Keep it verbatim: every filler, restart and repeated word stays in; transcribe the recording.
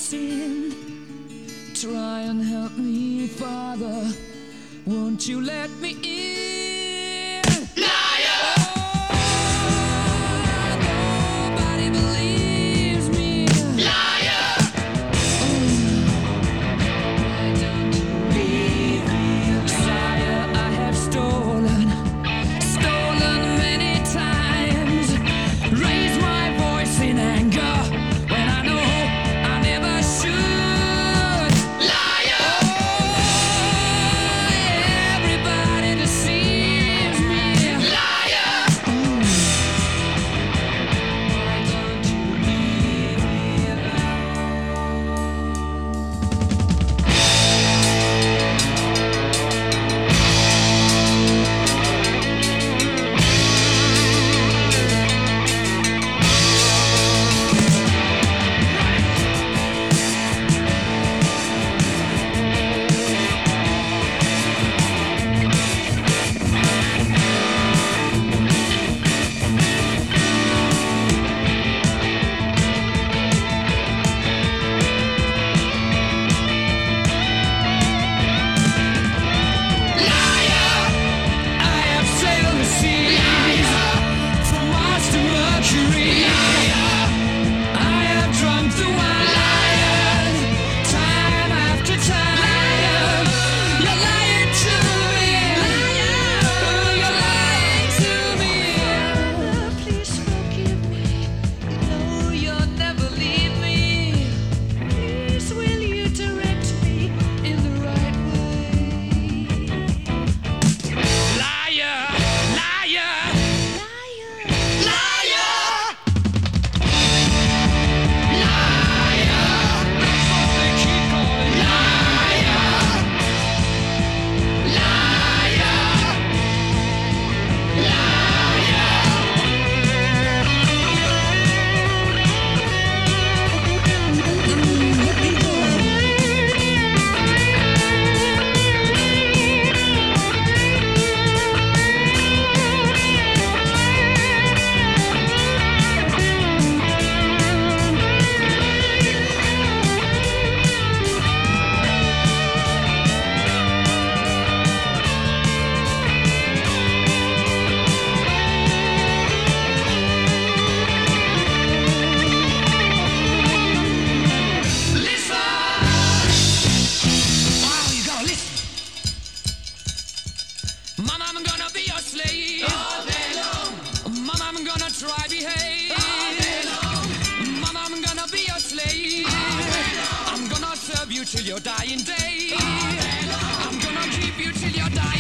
sin. Try and help me, Father. Won't you let me in? Liar! Oh, nobody believes me. Liar! Oh, why don't you leave me? Sire, I have stolen, stolen many times. Raise my voice in anger when I know I never should. Liar! Oh, everybody deceives me. Liar! Mm. Why don't you leave me alone? I have sailed the seas from Mars to Mercury. I have drunk the wine time after time. You're lying to me. You're lying to me. Please forgive me. No, you'll never leave me. Please, will you direct me in the right way? Liar, liar, liar, liar, liar. That's what they keep calling liar, liar, listen. Oh, you gotta listen. Mama, I'm gonna be your slave all day long. Mama, I'm gonna try behave all day long. Mama, I'm gonna be your slave all day long. I'm gonna serve you till your dying day. All day long. I'm gonna keep you till your dying